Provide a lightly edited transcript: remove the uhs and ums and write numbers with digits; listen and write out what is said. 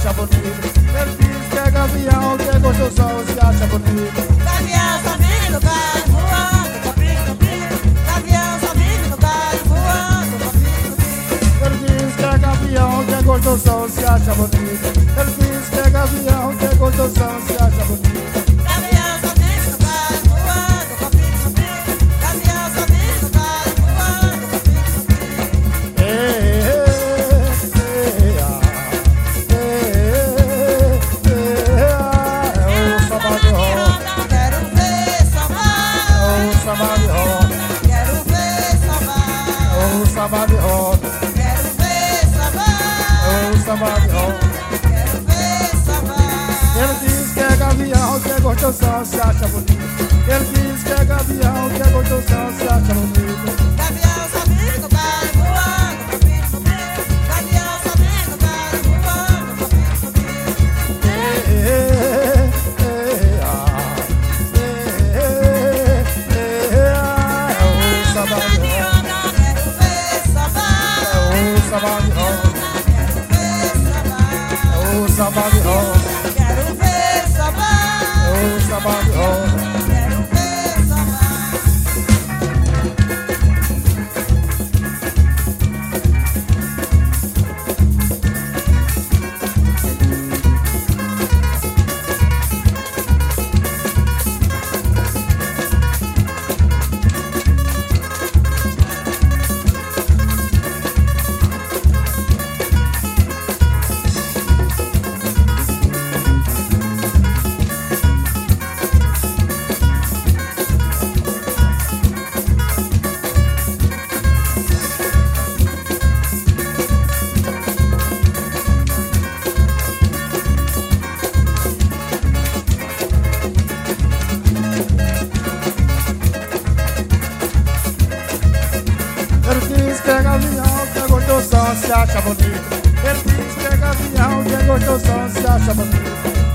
acha bonito. Ele diz que é gavião, que é gostosão, se acha bonito. Gavião só vive no baile voando, copique. Gavião só vive no baile voando, copique. Ele diz que é gavião, que é gostosão, se acha bonito. Ele diz que é gavião, que é gostosão, se acha bonito. Gavião só vive no baile voando, copique. Gavião só vive no baile voando, copique. É o samba de roda. Quero ver sambar. É o samba de roda. Quero ver sambar. É o samba de roda. Quero ver sambar. É o samba de roda. Quero ver sambar. Ele diz que é gavião, que é gostosão, se acha bonito. Ele diz que é gavião, que é gostosão, se acha bonito. Gavião só vive no baile voando, copique. Gavião só vive no baile voando, copique. É o samba de roda. Quero ver sambar. É o samba de roda. Quero ver sambar. É o samba de roda. Quero ver sambar. É o samba de roda. Quero ver sambar. Ele diz que é gavião, que é gostosão, se acha bonito. Ele diz que é gavião, que é gostosão, se acha bonito.